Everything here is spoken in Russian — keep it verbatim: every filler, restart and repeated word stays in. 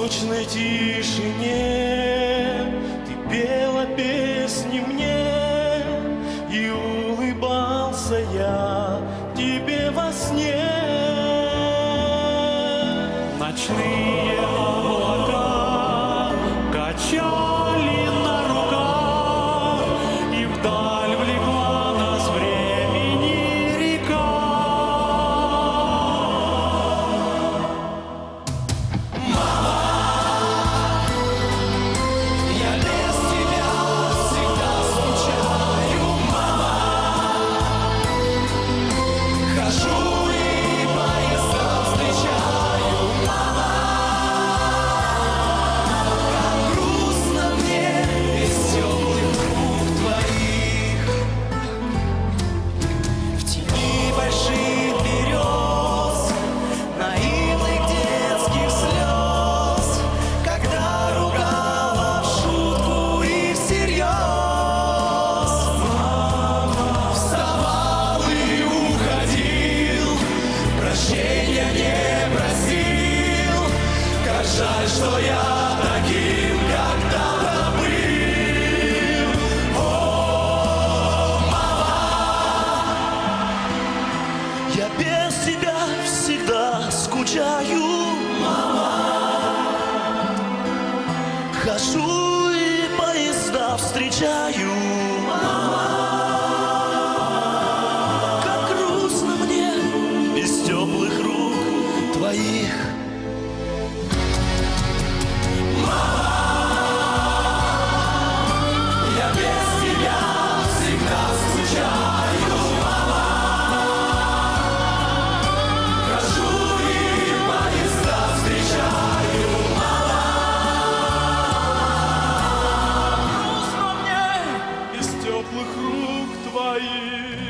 ночной тишине ты пела песни мне, и улыбался я тебе во сне. Ночные облака качали на руках, и вдаль влекла нас времени река. Жаль, что я таким когда-то был. О, мама, я без тебя всегда скучаю. Мама, хожу и поезда встречаю. Мама, как грустно мне без теплых рук твоих. Теплых рук твоих.